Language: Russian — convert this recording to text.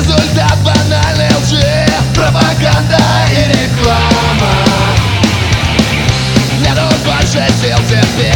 результат банальной лжи, пропаганда и реклама. Нету больше сил терпеть.